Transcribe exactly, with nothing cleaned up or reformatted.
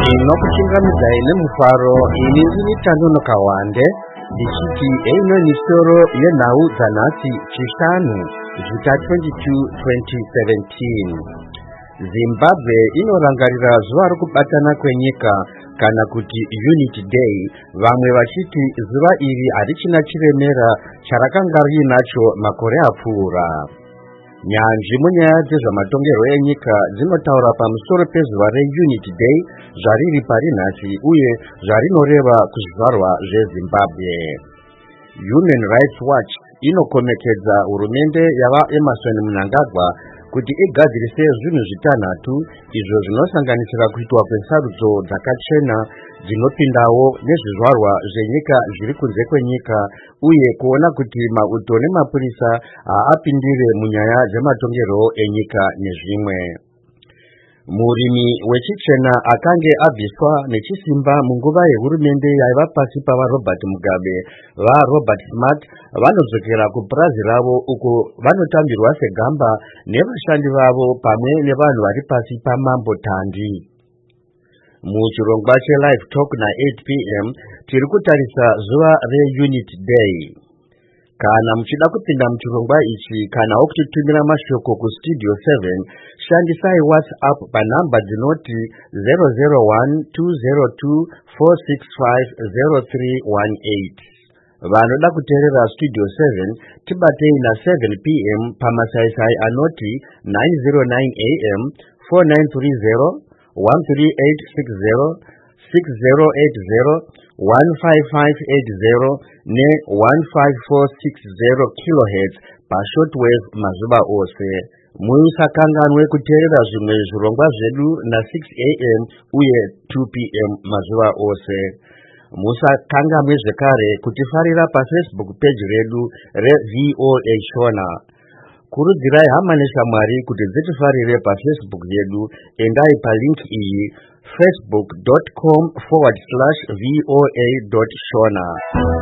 inokuchingamidza ine mufaro ini ndini Tanono Kawande ndichiti eino misoro yenhau dzanhasi chishanu zita twenty-two twenty seventeen. Zimbabwe inorangarira zuva rokubatana kwenyika kana kuti Unity Day, vamwe vachiti zuva iri harichina chiremera charakanga riinacho makore apfuura. Nyanzvi munyaya dzezvamatongerwo enyika dzinotaura pamusoro pezuva reUnity Day zvariri pari nhasi uye zvarinoreva kuzvizvarwa zveZimbabwe. Human Rights Watch inokomekedza hurumende yava Emmerson Mnangagwa kuti igadzirise zvinhu zvitanhatu izvo zvinosanganisira kuitwa kwesarudzo dzakachena dzinopindawo nezvizvarwa zvenyika zviri kunze kwenyika uye kuona kuti mauto nemapurisa haapindire munyaya dzematongerwo enyika nezvimwe. Murimi wechichena akange abviswa nechisimba munguva yehurumende yaiva pasi pava Robert Mugabe vaRobert Smart vanodzokera kupurazi ravo uko vanotambirwa segamba nevashandi vavo pamwe nevanhu vari pasi paMambo Tandi. Muchirongwa cheLive Talk na-eight p m tiri kutarisa zuva reUnity Day. Kana muchida kupinda muchirongwa ichi kana wokututumira mashoko kustudio seven, shandisai WhatsApp panhamba dzinoti zero zero one two zero two four six five zero three one eight. Vanoda kuteerera Studio seven tibatei na seven p m pamasaisai anoti nine zero nine a m four nine three zero one three eight six zero six zero eight zero one five five eight zero ne one five four six zero kilohertz pashortwave mazuva ose. Musakanganwe kuteerera zvimwe zvirongwa zvedu na six a m uye two p m mazuva ose. Musakanganwe zvekare kutifarira paFacebook page redu reV O A Shona. Kurudzirai hama neshamwari kuti dzitifarire paFacebook yedu, endai palink iyi facebook dot com forward slash V O A dot Shona.